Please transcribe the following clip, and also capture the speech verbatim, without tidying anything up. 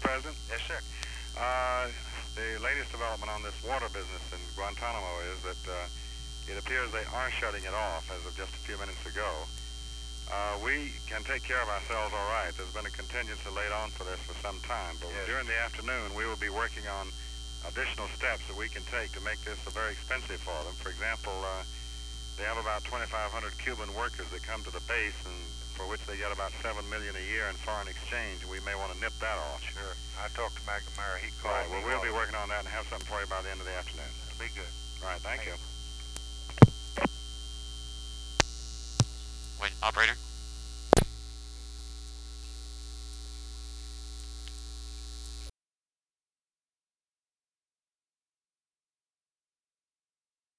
President. Yes, sir. Uh, the latest development on this water business in Guantanamo is that uh, it appears they are shutting it off as of just a few minutes ago. Uh, we can take care of ourselves all right. There's been a contingency laid on for this for some time, but yes. during the afternoon we will be working on additional steps that we can take to make this very expensive for them. For example, uh, they have about twenty-five hundred Cuban workers that come to the base, and for which they get about seven million dollars a year in foreign exchange, and we may want to nip that off. Sure. I talked to McNamara. He called right, me. Well, we'll be working on that and have something for you by the end of the afternoon. That'll be good. All right, thank, thank you. you. Wait, operator?